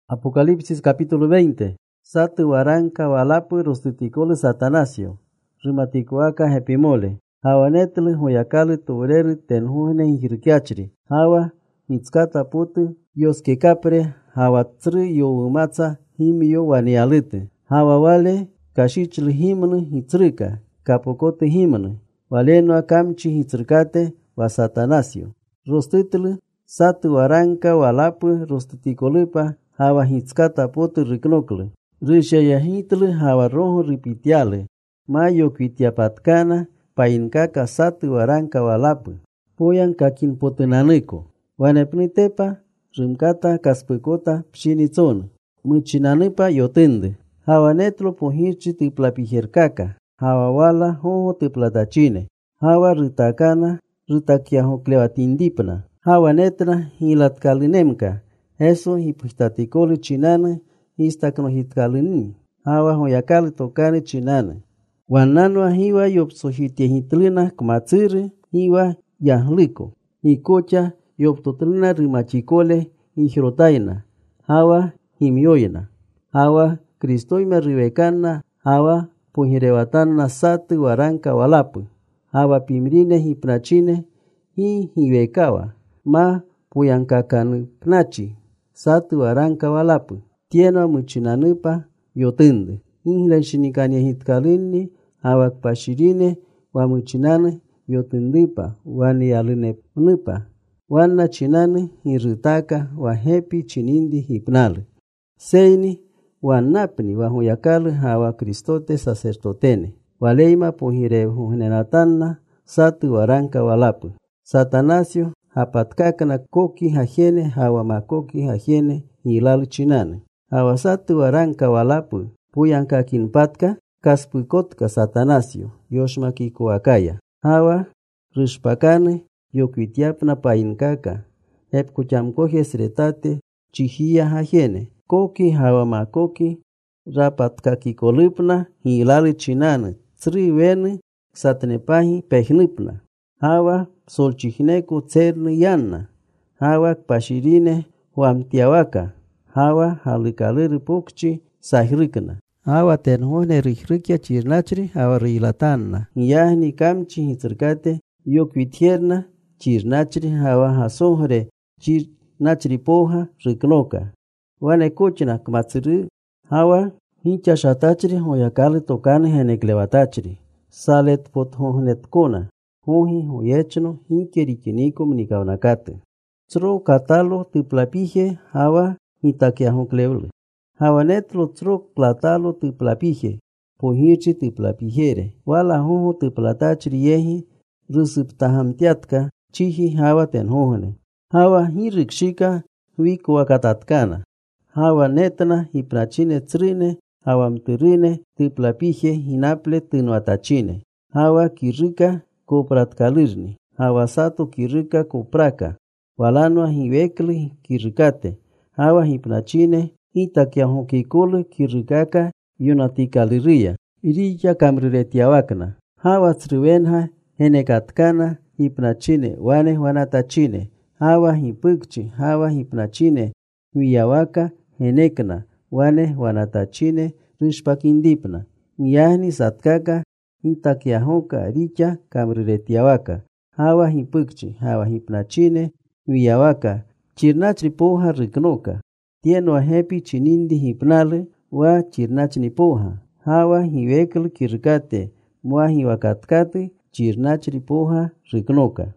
Apocalipsis capítulo 20. Satu waranka walapu rostiticole Satanasio. Rimaticoaca hepimole. Hawa netele hoyakale tobreri tenjuhne hirkiachri. Hawa mitskata putu yoske kapre hawa tsri yo umatsa himio wanialite. Hawa wale kashichli himnu hitrika. Kapokote himnu. Waleno kamchi hitrikate wa Satanasio. Rostitele satu waranka walapu rostiticolipa. Hawa hitskata pote riknokle. Risha yahitle hawa roho ripitiale. Mayo kwitiapatkana painkaka satu waranka walapu. Poyan kakin potenaniko. Wanepnitepa rimkata kaspekota pshinitzon. Muchinanipa yotende. Hawa netlo pohichi tiplapijerkaka. Hawa wala hoho tiplatachine. Hawa ritakana ritakiahoklevatindipna. Hawa netra hilatkalinemka. Eso hipustaticoli chinana histaknohitkalini. Hawa hoyakali tokani chinana. Wananwa hiwa yopsohitiehitlina kmatsiri hiwa yahliko. Hikocha yoptotlina rimachikole hijrotaina. Hawa himioyna. Hawa kristoima rivekana. Hawa puhirewatana satu waranka walapu. Hawa pimrine hipnachine hivekawa. Ma puyankakanu knachi. Satu waranka walapu. Tiena muchinanipa yotende. Inhlen shinikania hitkalini. Hawak pashirine wa muchinane yotendipa. Wani aline nipa. Wana chinane hiritaka wa hepi chinindi hipnale. Seini wanapni wa huyakale hawa kristote sacerdotene. Waleima pohire huhenenatana satu waranka walapu. Satanasio hapatkakana koki hajene hawa makoki hajene hilal chinane. Hawa satu waranka walapu puyanka kinpatka kaspukotka Satanasio yoshmakiko akaya. Hawa rishpakane yokwitiapna painkaka. Epkuchamkoje sretate chihia hajene. Koki hawa makoki rapatkakikolypna hilal chinane. Tsri wene satnepahi pehnipna. Hawa solchihneko tserni yanna. Hawa pashirine huamtiawaka. Hawa halikalir pukchi sahrikna. Hawa tenhone rihrikia chirnachri hawa rilatanna. Yahni kamchi hitrkate yokwitierna chirnachri hawa hasohre chirnachri poha riknoka. Wane kochna kmatsiri hawa hincha shatachri hoyakali tokane heneklevatachri. Salet pothohnet kona. Hohi hoyechno hinkerikiniko mnikawnakate. Tsro katalo tiplapije hawa hitakiahokleule. Hawa netlo tsro platalo tiplapije. Pohichi tiplapijere. Wala hoho tiplatachri yehi rusiptahamtiatka chihi hawa tenhohne. Hawa hirikshika wikuakatatkana. Hawa netna hipnachine tsrine. Hawa mtirine tiplapije hinaple tinuatachine. Hawa kirika kopratkalirni. Hawa sato kirika kopraka. Walanwa hiwekli kirikate. Hawa hipnachine hitakiahokikole kirikaka yonatikaliria. Irilla kamriretiawakna. Hawa tsriwenha henekatkana hipnachine wane wanatachine. Hawa hipukchi hawa hipnachine huyawaka henekna wane wanatachine rishpakindipna. Yahni satkaka hitakiahoka richa kamriretiawaka. Hawa hipukchi hawa hipnachine huyawaka chirnachri poha riknoka. Tienwa hepi chinindi hipnale wa chirnachni poha. Hawa hiwekl kirkate mua hiwakatkate chirnachri poha riknoka.